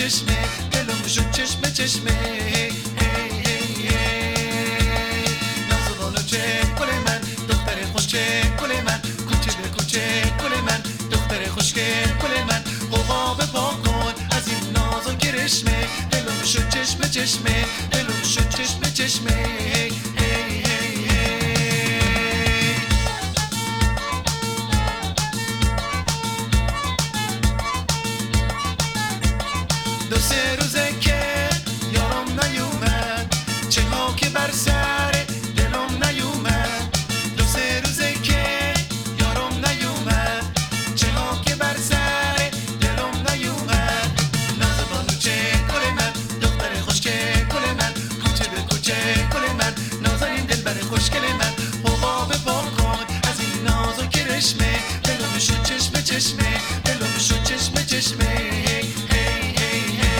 چشمه دلم شد چشمه چشمه هی هی هی هی نازوانو چه گل من دختر خوش چه گل من کوچه به کوچه گل من دختر خوشگل گل من قوقا پا کن از این ناز و کرشمه دلم شد چشمه چشمه دلم شد چشمه چشمه هی هی هی هی دو سه روزه که یارم نیومد چه ها که بر سر دلم نیومد دو سه روزه که یارم نیومد چه ها که بر سر دلم نیومد نازوانو چه گل من دختر خوشگل گل من کوچه به کوچه گل من نازنین دلبر خوشگل من حقاب پا کن از این ناز و کرشمه دلم شد چشمه چشمه دلم شد چشمه چشمه هی هی هی هی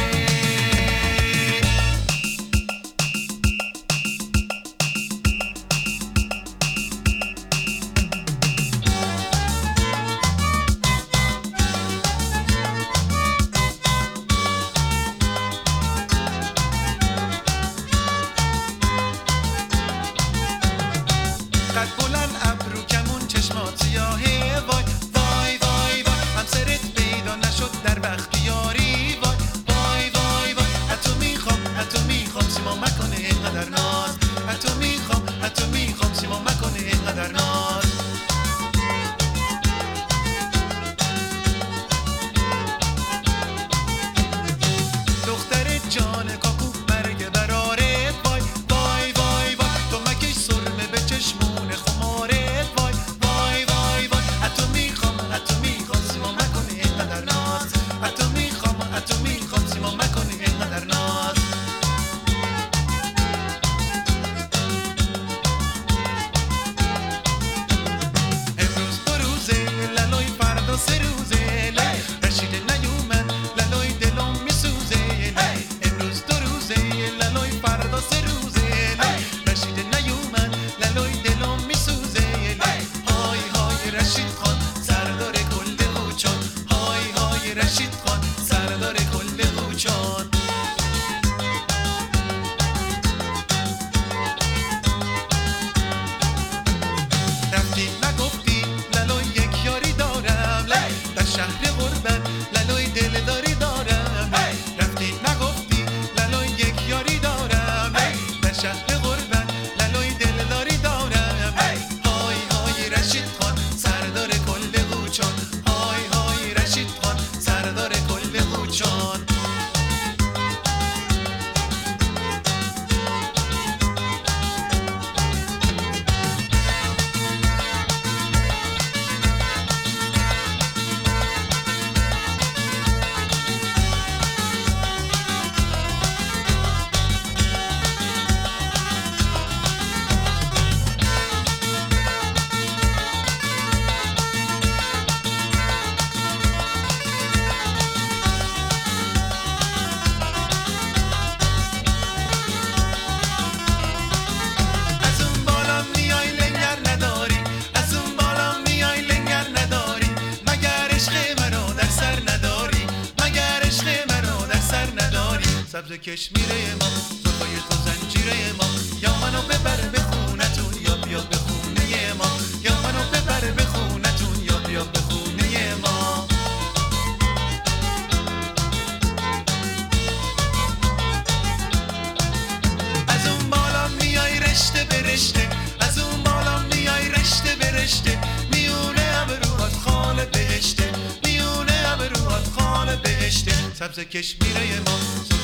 قد بلند ابرو کمون چشمات سیاهه وای وای وای وای همسرت پیدا نشد در وقت یاری وای وای وای وای حتی میخوام سیما مکنه اینقدر ناز حتی میخوام سیما مکنه اینقدر ناز دختر جان کاکو مرگ برارت وای وای وای وای تو مکش سرمه به چشمون خمارت وای وای وای وای حتی میخوام سیما مکنه اینقدر ناز حتی میخوام سیما مکنه اینقدر ناز امروز دو روزه لالای فردا سه روزه لای رشید نیومد لالای دلم میسوزه لای امروز دو روزه لالای فردا سه روزه لای رشید نیومد لالای دلم میسوزه لای های های رشید خان سردار کل قوچان های های رشید خان سردار کل قوچان رفتی نگفتی لالای یک یاری دارم لای در شهر غربت لالای دلداری دارم لای رفتی نگفتی لالای یک یاری دارم لای در شهر غربت لالای دلداری دارم لای های های رشید خان سردار کل قوچان های های رشید خان سردار کل قوچان از اون بالا میای لنگر نداری از اون بالا میای لنگر نداری مگر عشق منو در سر نداری مگر عشق منو در سر نداری سبز کشمیره ما زلفای تو زنجیره ما یا منو ببر به خونتون یا بیا به خونه ما یا منو ببر به خونتون یا بیا به خونه ما از اون بالا میای رشته به رشته از اون بالا میای رشته به رشته میونه ابروات خال بهشته میونه ابروات خال بهشته سبز کشمیره ما